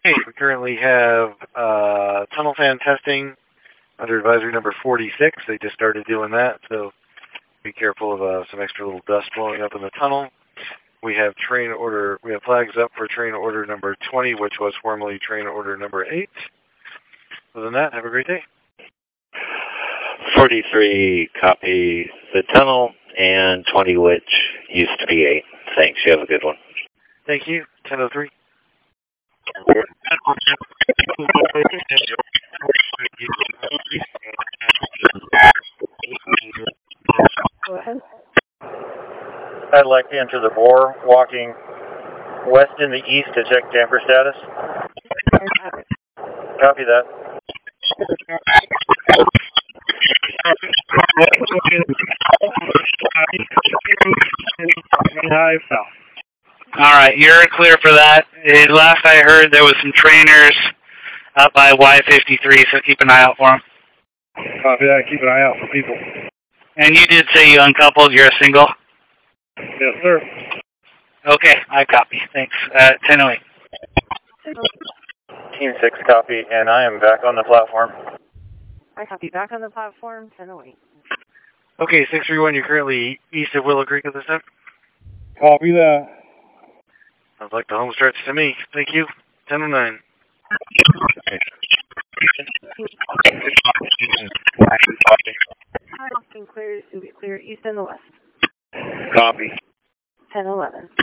We currently have tunnel fan testing under advisory number 46. They just started doing that, so be careful of some extra little dust blowing up in the tunnel. We have flags up for train order number 20, which was formerly train order number 8. Other than that, have a great day. 43, copy the tunnel, and 20, which used to be 8. Thanks, you have a good one. Thank you. 1003. Go ahead. I'd like to enter the bore, walking west in the east to check damper status. Copy that. Alright, you're clear for that. Last I heard, there was some trainers up by Y53, so keep an eye out for them. Copy that. Keep an eye out for people. And you did say you uncoupled, you're a single? Yes, sir. Okay, I copy. Thanks. 1008. Team 6 copy, and I am back on the platform. I copy. Back on the platform, 1008. Okay, 631, you're currently east of Willow Creek at this time? Copy that. Sounds like the home stretch to me. Thank you. 1009. Clear east and the west. Copy. 1011.